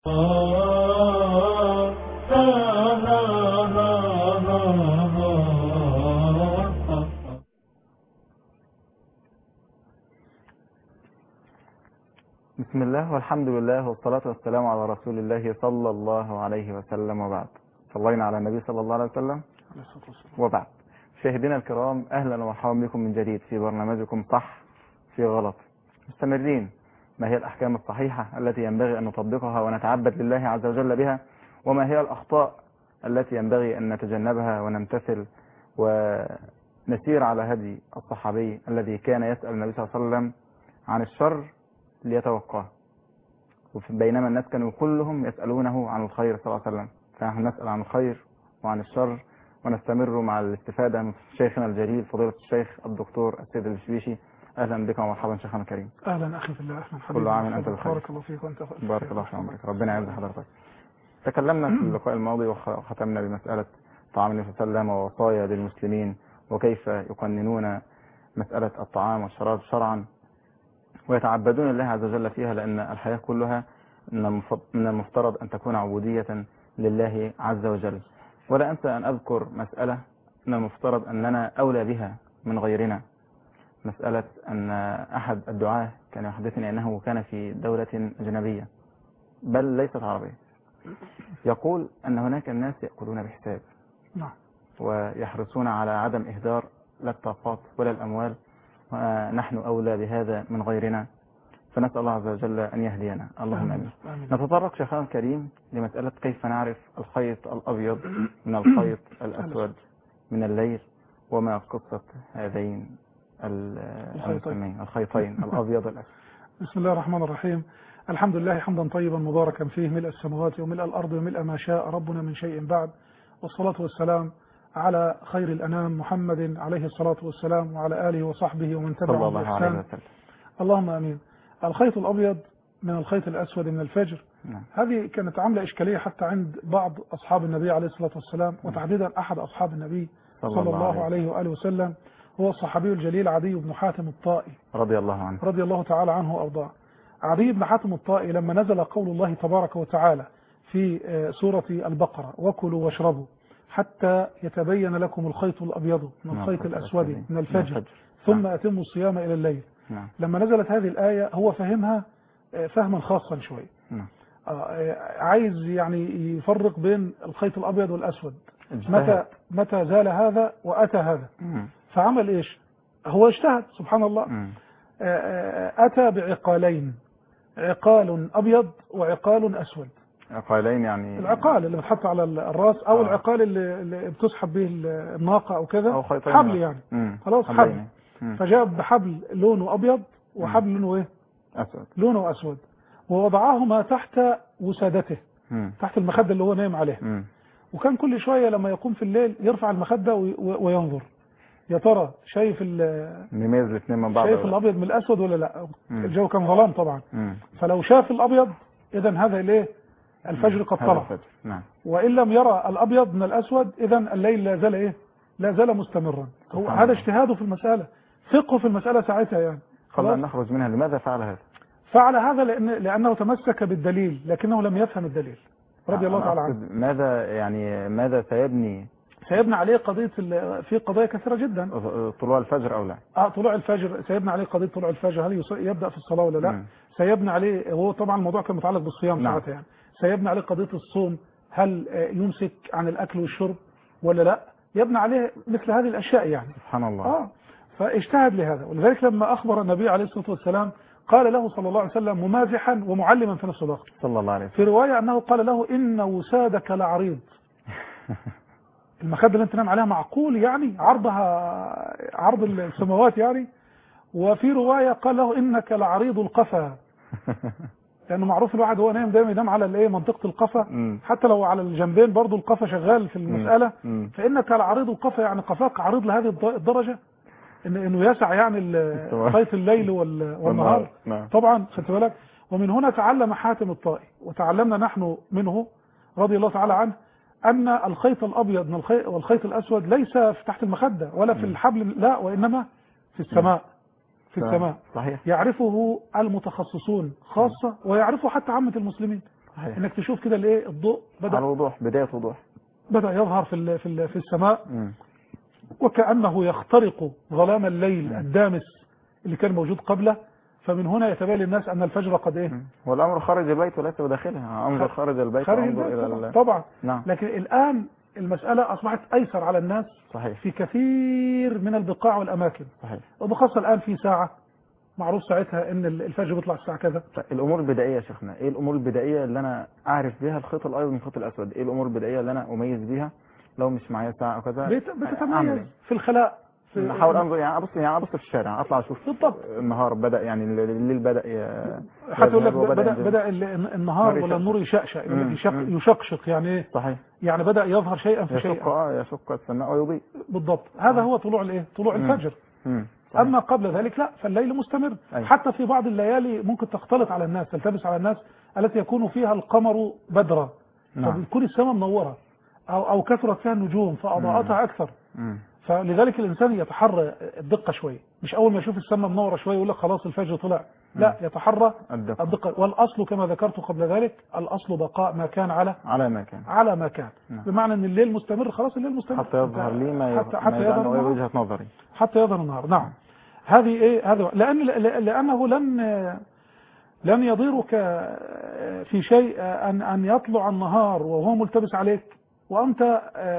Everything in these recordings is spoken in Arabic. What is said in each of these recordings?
بسم الله والحمد لله والصلاة والسلام على رسول الله صلى الله عليه وسلم، وبعد. صلينا على النبي صلى الله عليه وسلم وبعد. مشاهدينا الكرام، أهلا ومرحبا بكم من جديد في برنامجكم صح في غلط. مستمرين. ما هي الأحكام الصحيحة التي ينبغي أن نطبقها ونتعبد لله عز وجل بها، وما هي الأخطاء التي ينبغي أن نتجنبها ونمتثل ونسير على هدي الصحابي الذي كان يسأل النبي صلى الله عليه وسلم عن الشر ليتوقاه، بينما الناس كانوا كلهم يسألونه عن الخير صلى الله عليه وسلم. فنحن نسأل عن الخير وعن الشر، ونستمر مع الاستفادة من شيخنا الجليل فضيلة الشيخ الدكتور السيد البشبيشي. أهلا بك ومرحبا شيخنا الكريم. أهلا أخي في الله. أهلا حبيبي. كل عام أنت بخير. بارك الله فيك وأنت بخير. بارك الله في عمرك. ربنا يعز حضرتك. تكلمنا في اللقاء الماضي وختمنا بمسألة طعام النبي صلى الله عليه وسلم ووصايا للمسلمين، وكيف يقننون مسألة الطعام والشراب شرعا ويتعبدون الله عز وجل فيها، لأن الحياة كلها من المفترض أن تكون عبودية لله عز وجل. ولا أنسى أن أذكر مسألة من المفترض أننا أولى بها من غيرنا، مسألة أن أحد الدعاة كان يحدثني أنه كان في دولة أجنبية بل ليست عربية، يقول أن هناك الناس يأكلون بحساب ويحرصون على عدم إهدار لا الطاقات ولا الأموال، ونحن أولى بهذا من غيرنا، فنسأل الله عز وجل أن يهدينا. اللهم آمين. نتطرق شيخنا الكريم لمسألة كيف نعرف الخيط الأبيض من الخيط الأسود من الليل، وما قصة هذين الخيطين الأبيض والأسود. بسم الله الرحمن الرحيم. الحمد لله حمدا طيبا مباركا فيه، ملء السماوات وملء الأرض وملء ما شاء ربنا من شيء بعد، والصلاة والسلام على خير الأنام محمد عليه الصلاة والسلام، وعلى آله وصحبه ومن تبعهم بإحسان. اللهم آمين. الخيط الأبيض من الخيط الأسود من الفجر. هذه كانت عاملة إشكالية حتى عند بعض أصحاب النبي عليه الصلاة والسلام، وتحديدا أحد أصحاب النبي صلى الله عليه وآله وسلم، هو الصحابي الجليل عدي بن حاتم الطائي رضي الله تعالى عنه وأرضاه. عدي بن حاتم الطائي لما نزل قول الله تبارك وتعالى في سورة البقرة: وكلوا واشربوا حتى يتبين لكم الخيط الأبيض من الخيط الأسود من الفجر ثم أتموا الصيام إلى الليل. لما نزلت هذه الآية هو فهمها فهما خاصا شوي، عايز يعني يفرق بين الخيط الأبيض والأسود، متى زال هذا وأتى هذا. فعمل إيش؟ هو اجتهد سبحان الله. أتى بعقالين، عقال أبيض وعقال أسود. عقالين يعني العقال اللي بتحط على الراس، أو العقال اللي بتسحب به الناقة أو كذا، حبل يعني. خلاص حبل. فجاب بحبل لونه أبيض وحبل لونه إيه؟ أسود. لونه أسود، ووضعهما تحت وسادته، تحت المخدة اللي هو نايم عليها. وكان كل شوية لما يقوم في الليل يرفع المخدة وينظر، يا ترى شايف نميز الاثنين من بعض، شايف الأبيض من الأسود ولا لا. الجو كان ظلام طبعا. فلو شاف الأبيض إذا هذا إليه الفجر قد طلع. وإن لم يرى الأبيض من الأسود إذا الليل لا زال إيه؟ لا زال مستمرا. هذا اجتهاده في المسألة، فقه في المسألة ساعتها يعني. قبل أن نخرج منها، لماذا فعل هذا؟ فعل هذا لأنه تمسك بالدليل لكنه لم يفهم الدليل رضي الله تعالى عنه. ماذا سيبني عليه قضية، في قضايا كثيرة جدا. طلوع الفجر أو لا؟ طلوع الفجر سيبني عليه قضية طلوع الفجر، هل يبدأ في الصلاة ولا لا؟ سيبني عليه، هو طبعا الموضوع كان متعلق بالصيام ساعتها يعني. سيبني عليه قضية الصوم، هل يمسك عن الأكل والشرب ولا لا؟ يبنى عليه مثل هذه الأشياء يعني. سبحان الله. فاجتهد لهذا. ولذلك لما أخبر النبي عليه الصلاة والسلام قال له صلى الله عليه وسلم ممازحا ومعلما في نفس الوقت، صلى الله عليه وسلم، في رواية أنه قال له: إن وسادك لعريض. المخدة اللي انت نام عليها معقول يعني عرضها عرض السماوات يعني. وفي رواية قال له: إنك لعريض القفا، لأنه معروف الواحد هو نايم دايما ينام على الايه، منطقة القفا، حتى لو على الجنبين برضو القفا شغال في المسألة. فإنك لعريض القفا يعني قفاك عريض لهذه الدرجة إنه يسع يعني خيط الليل والنهار. طبعا خدت بالك. ومن هنا تعلم حاتم الطائي، وتعلمنا نحن منه رضي الله تعالى عنه، أن الخيط الأبيض والخيط الأسود ليس تحت المخدة ولا في الحبل، لا، وإنما في السماء. صحيح. يعرفه المتخصصون خاصة، ويعرفه حتى عامة المسلمين. صحيح. انك تشوف كده الايه الضوء على وضوح، بداية وضوح. بدأ يظهر في السماء، وكأنه يخترق ظلام الليل الدامس اللي كان موجود قبله. فمن هنا يتبين للناس أن الفجر قد إيه. والأمر خارج البيت وليس بداخلها، أنظر خارج البيت خارج وأنظر البيت طبعا. نعم. لكن الآن المسألة أصبحت أيسر على الناس. صحيح. في كثير من البقاع والأماكن. صحيح. وبخاصة الآن في ساعة معروف ساعتها ان الفجر بيطلع الساعه كذا. الامور البدائيه يا شيخنا، ايه الامور البدائيه اللي انا اعرف بيها الخيط الابيض من الخيط الاسود؟ ايه الامور البدائيه اللي انا اميز بيها لو مش معايا ساعه او كذا؟ بتتميز في الخلاء. احاول انظر، يعني ابص في الشارع، اطلع اشوف بالضبط النهار بدا، يعني الليل بدا حتى يقول لك بدا النهار ولا النور يشقشق، يشقشق يعني ايه؟ صحيح. يعني بدا يظهر شيئا فشيئا، يشق السماء ويضيء. بالضبط. هذا هو طلوع الايه؟ طلوع الفجر. أما قبل ذلك لا، فالليل مستمر. أيوة. حتى في بعض الليالي ممكن تختلط على الناس، تلتبس على الناس، التي يكون فيها القمر بدرا. فبتكون السماء منورة أو كثرت فيها النجوم فأضاءتها أكثر. فلذلك الإنسان يتحرى الدقة شوية، مش أول ما يشوف السماء منورة شوية يقول لك خلاص الفجر طلع. لا، يتحرى الدقة. والأصل كما ذكرت قبل ذلك، الأصل بقاء ما كان على ما كان. بمعنى أن الليل مستمر، خلاص الليل مستمر حتى يظهر لي ما يظهر وجهة نظري، حتى يظهر النهار. نعم. هذه ايه؟ هذا لأنه لن يضيرك في شيء أن يطلع النهار وهو ملتبس عليك وأنت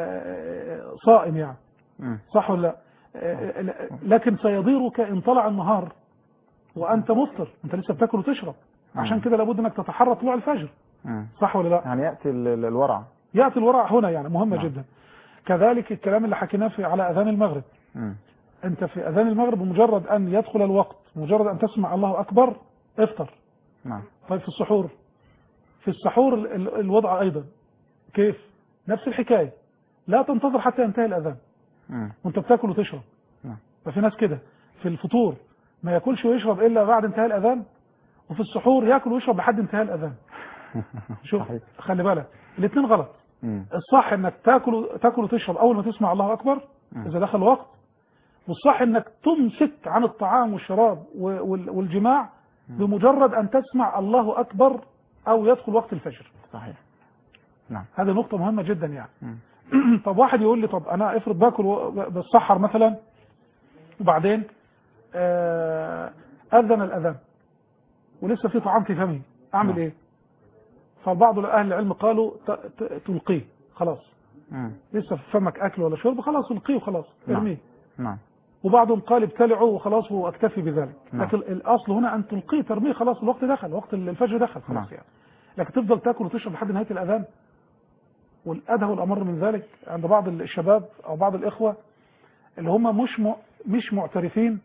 صائم، يعني صح ولا لا؟ لكن سيضيرك إن طلع النهار وأنت مفطر، أنت لسه بتاكل وتشرب. عشان كده لابد أنك تتحرى طلوع الفجر، صح ولا لا؟ يعني يأتي الورع هنا، يعني مهمة جدا. كذلك الكلام اللي حكيناه على أذان المغرب. أنت في أذان المغرب بمجرد أن يدخل الوقت، مجرد أن تسمع الله أكبر افطر. طيب في السحور الوضع أيضا كيف؟ نفس الحكاية، لا تنتظر حتى ينتهي الأذان وأنت بتاكل وتشرب. ففي ناس كده في الفطور ما ياكلش ويشرب إلا بعد انتهاء الأذان، وفي السحور ياكل ويشرب لحد انتهاء الأذان. شوف، خلي بالك، الاثنين غلط. الصح انك تاكل وتشرب اول ما تسمع الله اكبر اذا دخل الوقت، والصح انك تمسك عن الطعام والشراب والجماع بمجرد ان تسمع الله اكبر او يدخل وقت الفجر. صحيح. نعم. هذه نقطة مهمة جدا يعني. طب واحد يقول لي طب انا افرض باكل بالسحر مثلا، وبعدين اذن الاذان ولسه في طعام في فمي، اعمل ايه؟ فبعض اهل العلم قالوا تلقيه خلاص. لسه في فمك اكل ولا شرب، خلاص القيه وخلاص ارميه. نعم. وبعضهم قال ابتلعه وخلاص واكتفي بذلك. لكن الاصل هنا ان تلقيه، ترميه، خلاص الوقت دخل، وقت الفجر دخل خلاص. يعني لكن تفضل تاكل وتشرب لحد نهايه الاذان. والادهى والامر من ذلك عند بعض الشباب او بعض الاخوه اللي هم مش معترفين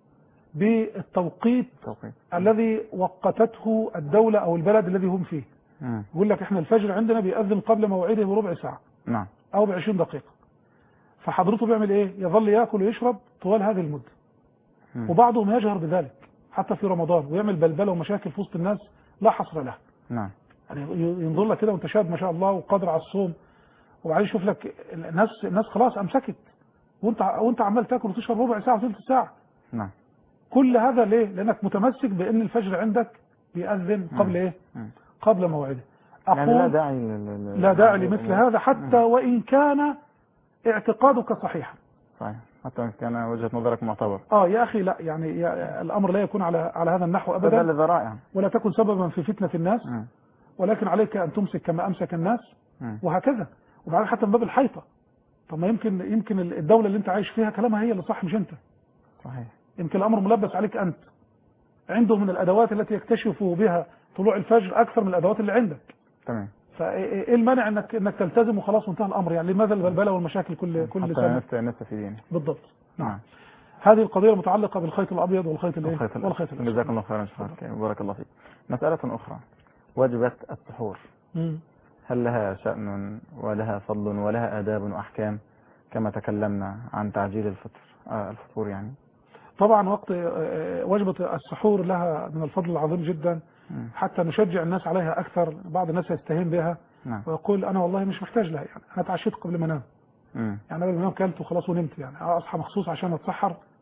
بالتوقيت الذي وقتته الدولة او البلد الذي هم فيه. يقول لك احنا الفجر عندنا بيأذن قبل موعده بربع ساعة او ب20 دقيقة. فحضرته بيعمل ايه؟ يظل يأكل ويشرب طوال هذه المدة. وبعضهم يجهر بذلك حتى في رمضان ويعمل بلبلة ومشاكل في وسط الناس لا حصر لها. يعني ينظر لك كده وانت شاب ما شاء الله وقادر على الصوم، وبعدين يشوف لك الناس خلاص امسكت وانت عمال تاكل وتشرب ربع ساعة وثلث ساعة. كل هذا ليه؟ لانك متمسك بان الفجر عندك بيأذن قبل ايه؟ قبل موعده. يعني لا داعي لمثل هذا حتى وان كان اعتقادك صحيحا. صحيح، حتى وان كان وجهة نظرك معتبر. يا اخي لا، يعني الامر لا يكون على هذا النحو ابدا. ولا تكن سببا في فتنة الناس. ولكن عليك ان تمسك كما امسك الناس. وهكذا. وبعدين حتى من باب الحيطة، طب ما يمكن الدولة اللي انت عايش فيها كلامها هي اللي صح مش انت. صحيح. يمكن الامر ملبس عليك انت. عنده من الادوات التي يكتشفوا بها طلوع الفجر اكثر من الادوات اللي عندك. تمام. فايه المانع انك تلتزم وخلاص وانتهى الامر؟ يعني لماذا البلبله والمشاكل كل سنه؟ حتى في دينه. بالضبط. نعم. هذه القضيه المتعلقه بالخيط الابيض والخيط الاسود. جزاك الله خيرا شكرا، بارك الله فيك. مسألة اخرى، وجبة السحور هل لها شأن ولها فضل ولها آداب وأحكام كما تكلمنا عن تعجيل الفطور يعني؟ طبعا وقت وجبة السحور لها من الفضل العظيم جدا، حتى نشجع الناس عليها أكثر. بعض الناس يستهين بها ويقول أنا والله مش محتاج لها، يعني أنا اتعشيت قبل ما أنام، يعني قبل ما أنام كلت وخلاص ونمت، يعني أصحى مخصوص عشان أتسحر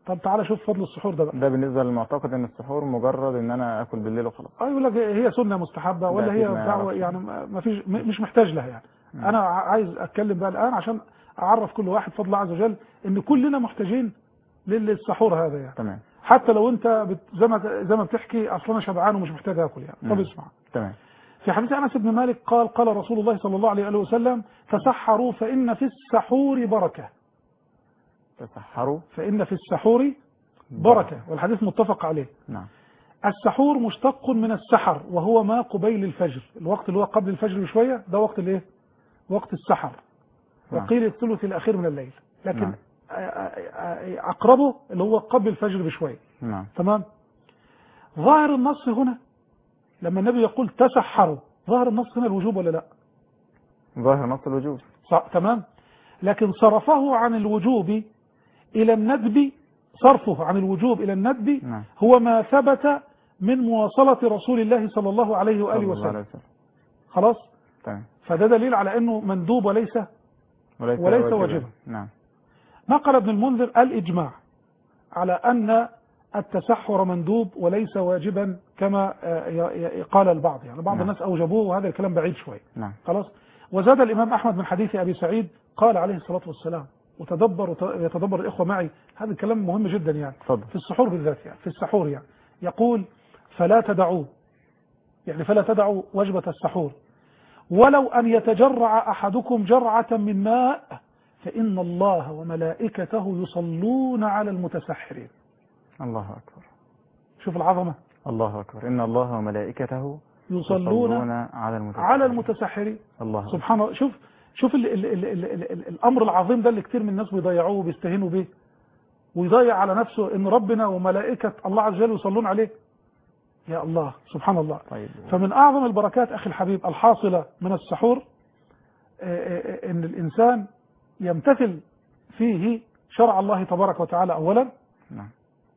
طب تعالى شوف فضل السحور ده بقى. ده بالنسبة للمعتقد ان السحور مجرد ان انا اكل بالليل وخلاص. يقول لك هي سنة مستحبة ولا هي دعوة يعني ما فيش مش محتاج لها يعني. انا عايز اتكلم بقى الان عشان اعرف كل واحد فضل الله عز وجل ان كلنا محتاجين للسحور هذا يعني. تمام. حتى لو انت زي ما بتحكي اصلا انا شبعان ومش محتاج اكل يعني. طب اسمع. تمام. في حديث انس بن مالك قال رسول الله صلى الله عليه وسلم تسحروا فإن في السحور بركة. تسحروا فإن في السحور بركة، والحديث متفق عليه. نعم. السحور مشتق من السحر وهو ما قبيل الفجر، الوقت اللي هو قبل الفجر بشوية ده وقت الايه؟ وقت السحر. وقيل الثلث الأخير من الليل، لكن نعم. أقربه اللي هو قبل الفجر بشوية. نعم. تمام. ظاهر النص هنا لما النبي يقول تسحروا، ظاهر النص هنا الوجوب ولا لا؟ ظاهر نص الوجوب. تمام. لكن صرفه عن الوجوب إلى الندب، صرفه عن الوجوب إلى الندب نعم. هو ما ثبت من مواصلة رسول الله صلى الله عليه وآله وسلم. خلاص. تمام. فده دليل على أنه مندوب وليس واجبا. نعم. نقل ابن المنذر الإجماع على أن التسحر مندوب وليس واجبا كما قال البعض، يعني بعض الناس أوجبوه وهذا الكلام بعيد شوي. نعم. خلاص. وزاد الإمام أحمد من حديث أبي سعيد قال عليه الصلاة والسلام، يتدبر الإخوة معي هذا الكلام مهم جدا يعني. فضل. في السحور بالذات يعني، في السحور يعني يقول فلا تدعوا وجبة السحور ولو أن يتجرع أحدكم جرعة من ماء فإن الله وملائكته يصلون على المتسحرين. الله أكبر. شوف العظمة. الله أكبر. إن الله وملائكته يصلون على المتسحرين. الله. سبحان الله. شوف الأمر العظيم ده اللي كتير من الناس بيضيعوه وبيستهينوا به، ويضيع على نفسه إن ربنا وملائكة الله عز وجل يصلون عليه. يا الله سبحان الله. طيب. فمن أعظم البركات أخي الحبيب الحاصلة من السحور إن الإنسان يمتثل فيه شرع الله تبارك وتعالى أولا. نعم.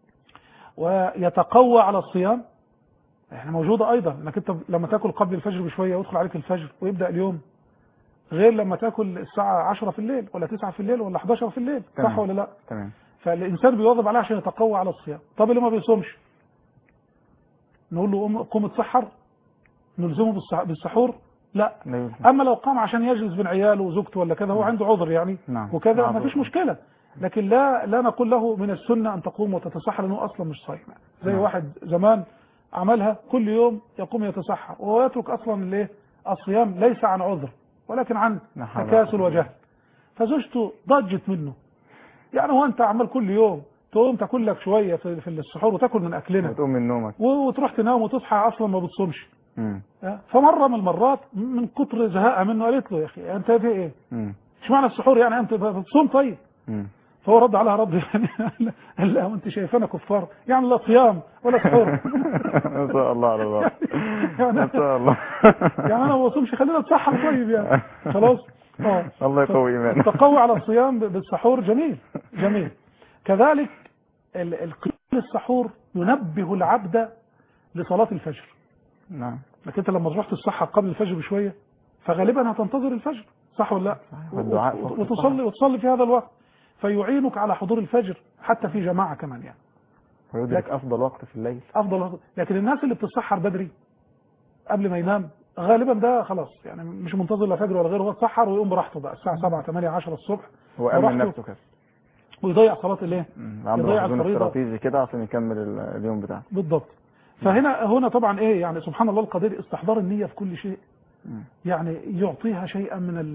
ويتقوى على الصيام. احنا موجودة أيضا انك انت لما تاكل قبل الفجر بشوية ويدخل عليك الفجر ويبدأ اليوم، غير لما تاكل الساعة 10 في الليل ولا 9 في الليل ولا 11 في الليل. صح ولا لا؟ تمام. فالإنسان بيواظب عليه عشان يتقوى على الصيام. طب اللي ما بيصومش نقول له قوم اتسحر، نلزمه بالسحور؟ لا. أما لو قام عشان يجلس بين عياله وزوجته ولا كذا هو عنده عذر يعني. نعم. وكذا ما فيش مشكلة، لكن لا نقول له من السنة أن تقوم وتتسحر لأنه أصلا مش صايم. زي واحد زمان عملها كل يوم يقوم يتسحر وهو يترك أصلا الصيام ليس عن عذر ولكن عن تكاسل وجهل، فزوجته ضجت منه. يعني هو أنت عمال كل يوم تقوم تاكل لك شوية في السحور وتاكل من أكلنا وتقوم من نومك وتروح تنام وتصحى أصلا ما بتصومش. فمرة من المرات من كتر زهقها منه قالت له يا أخي أنت في إيه؟ مش معنى السحور يعني أنت بتصوم؟ طيب. فهو رد عليها رد يعني قال لها وانت شايفانا كفار يعني لا صيام ولا سحور. ما شاء الله على الله. ما شاء الله. يعني انا ما بصومش خلينا نتسحر طيب يعني خلاص. الله يقوي ايمانك. التقوي على الصيام بالسحور جميل. كذلك السحور ينبه العبد لصلاة الفجر. نعم. لكن انت لما تروح تتسحر قبل الفجر بشوية فغالبا هتنتظر الفجر، صح ولا لا؟ وتصلي في هذا الوقت فيعينك على حضور الفجر حتى في جماعة كمان يعني. ويدرك أفضل وقت في الليل. أفضل وقت. لكن الناس اللي بتتسحر بدري قبل ما ينام غالبا ده خلاص يعني مش منتظر لا فجر ولا غيره، هو اتسحر ويقوم براحته بقى الساعة 7 8 10 الصبح هو أمن نفسه كده ويضيع صلاة الايه؟ يضيع الفريضة استراتيجي كده عشان يكمل اليوم بتاعه. بالضبط. فهنا طبعا ايه يعني سبحان الله القدير استحضار النية في كل شيء يعني يعطيها شيئا من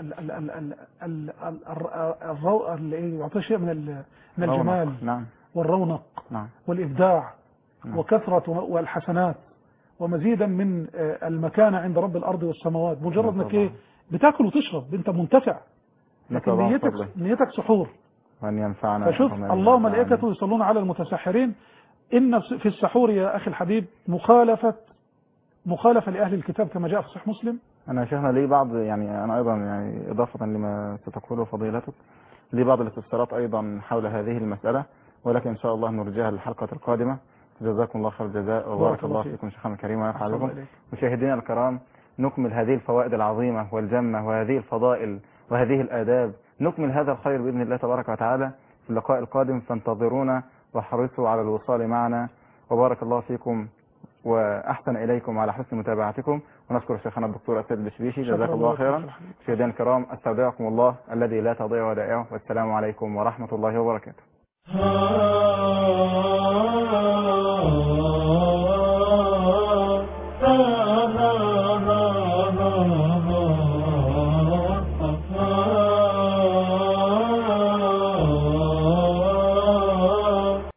يعطيها شيء من الجمال. نعم. والرونق. نعم. والإبداع. نعم. وكثرة والحسنات ومزيدا من المكانة عند رب الأرض والسماوات. مجرد انك ايه بتاكل وتشرب انت منتفع، لكن نيتك سحور. وأن ينفعنا. فشوف الله وملائكته يصلون على المتسحرين. إن في السحور يا أخي الحبيب مخالفة لأهل الكتاب كما جاء في صحيح مسلم. أنا شيخنا لي بعض يعني أنا أيضا يعني إضافة لما ستقوله فضيلتك لي بعض الاستفسارات أيضا حول هذه المسألة، ولكن إن شاء الله نرجعها للحلقة القادمة. جزاكم الله خير الجزاء وبارك الله فيكم شيخنا الكريم ونفع بكم. مشاهدينا الكرام نكمل هذه الفوائد العظيمة والجمة وهذه الفضائل وهذه الآداب، نكمل هذا الخير بإذن الله تبارك وتعالى في اللقاء القادم، فانتظرونا واحرصوا على الوصال معنا. وبارك الله فيكم وأحسن إليكم على حسن متابعتكم، ونشكر شيخنا الدكتور أسد البشبيشي، جزاك الله خيرا. مشاهدينا الكرام، استودعكم الله الذي لا تضيع ودائعه، والسلام عليكم ورحمة الله وبركاته.